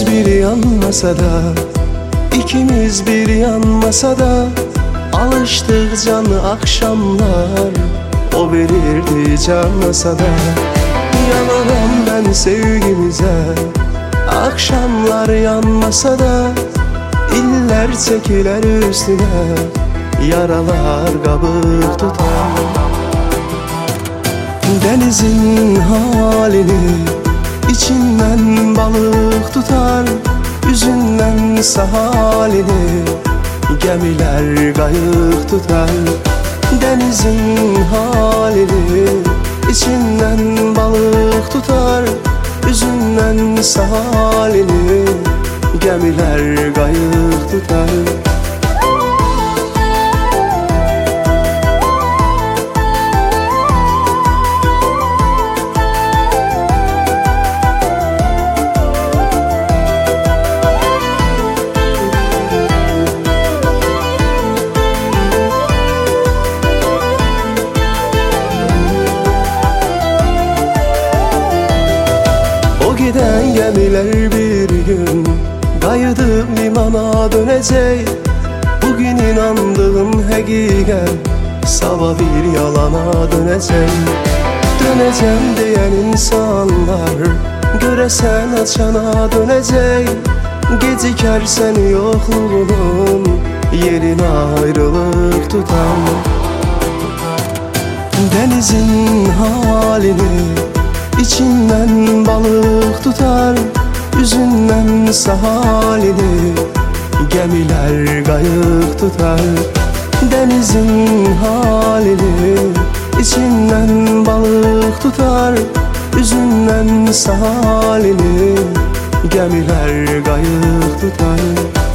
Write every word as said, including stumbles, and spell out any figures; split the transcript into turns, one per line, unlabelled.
bir yanmasa da, ikimiz bir yanmasa da, alıştık canı akşamlar, o verirdi canmasa da. Yanarım ben sevgimize, akşamlar yanmasa da, iller çekiler üstüne, yaralar kabuk tutar. Denizin halini içinden balık tutar, üzünden sahalini gemiler kayık tutar. Denizin halini içinden balık tutar, üzünden sahalini gemiler kayık tutar. Giden gemiler bir gün kayıdı limana dönecek. Bugün inandığım hakikat sabah bir yalana dönecek. Döneceğim diyen insanlar göresen açana dönecek. Gecikersen yokluğunun yerin ayrılık tutar. Denizin halini İçinden balık tutar, üzünden sahalini gemiler kayık tutar. Denizin halini içinden balık tutar, üzünden sahalini gemiler kayık tutar.